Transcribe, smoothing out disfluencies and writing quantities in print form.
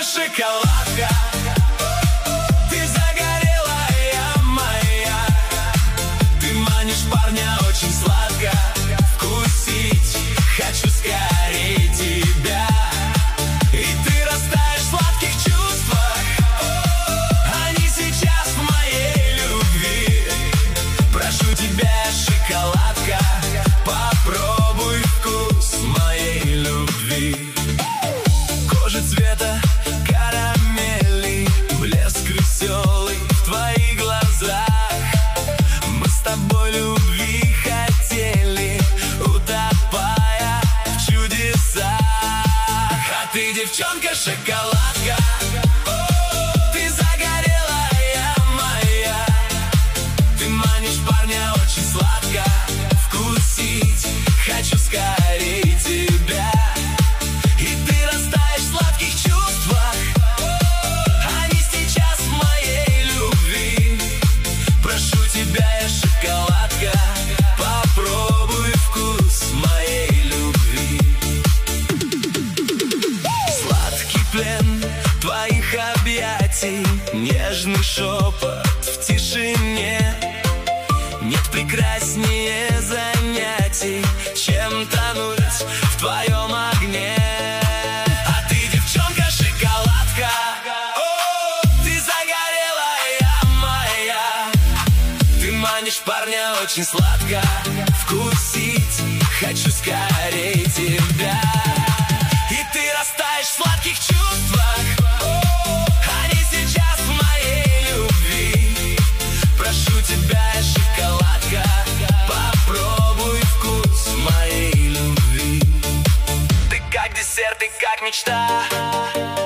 шоколадка. Ты загорелая моя, ты манишь парня очень сладко. Вкусить хочу скорее тебя, и ты растаешь в сладких чувствах. Они сейчас в моей любви. Прошу тебя, шоколадка, попробуй вкус моей любви. Кожа цвета карамели, блеск веселый в твоих глазах. Мы с тобой любви хотели, утопая в чудесах. А ты, девчонка, шоколадка, ты загорелая моя, ты манишь парня очень сладко. Вкусить хочу скорее тебя, и ты растаешь в сладких чувствах. Они сейчас в моей любви. Прошу тебя, я шоколадка, попробуй вкус моей любви. Сладкий плен твоих объятий, нежный шепот в тишине. Нет прекраснее занятий, чем тонуть в твоем огне. А ты, девчонка, шоколадка, ты загорелая моя, ты манишь парня очень сладко. Вкусить хочу скорее тебя, и ты растаешь в сладких чувствах. Они сейчас в моей любви. Прошу тебя, шоколадка, попробуй вкус моей любви. Ты как десерт, ты как мечта.